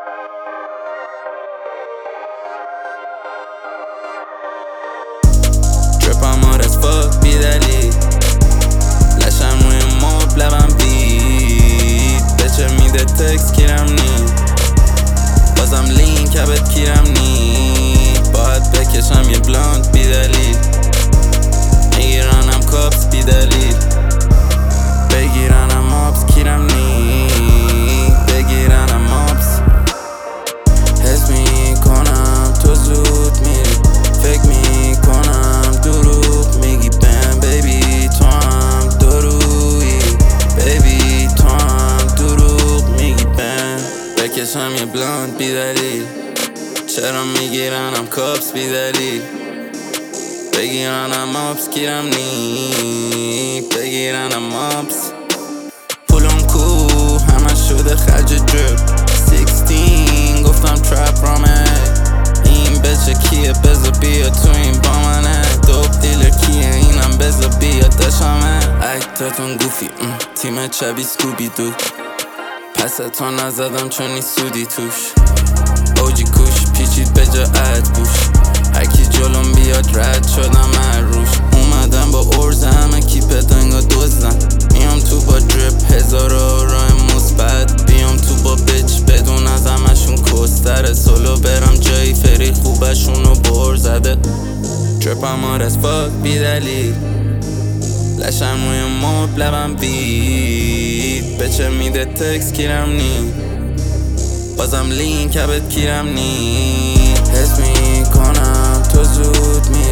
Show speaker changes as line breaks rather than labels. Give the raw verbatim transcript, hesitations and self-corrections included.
Drip hard as fuck بی دلیل لشم روی مب لبم بید بچه میده تکس کیرم نی بازم لین کبت کیرم نی باید بکشم یه بلانت بی دلیل میگیرانم کابس بی دلیل بگیرانم آبس کیرم نی بگیرانم آبس حس میکنم تو زود میری فکر میکنم دروغ میگی بم بیبی تو هم درویی بیبی تو هم دروغ میگی بم بکشم یه بلانت بی دلیل چرا میگیرانم کابس بی دلیل بگیرانم آبس کیرم نی بگیرانم آبس پولم کو همه شده خرج درپ سیکستین گفتم ترپ رامه این بچه کیه بزا بیا تو این با منه دوب دیلر کیه اینم بزا بیا داشمه اکتاتون گوفی تیم چبی سکوبی دو پس تو نزدم چون نی سودی توش اوجی کوش پیچید به جا اد گوش هرکی جلوم بیاد رد شدم روش اومدم با ارز همه کیپ دنگا دوزن میام تو با درپ هزار راه مثبت بیام تو با بچ بدون از همشون کستره سولو برم جایی فری خوبشونو بر زده درپم هار از فاک بی دلیل لشم روی مب لبم بید بچه میده تکس کیرم نی بازم لین کبت کیرم نی حس میکنم تو زود می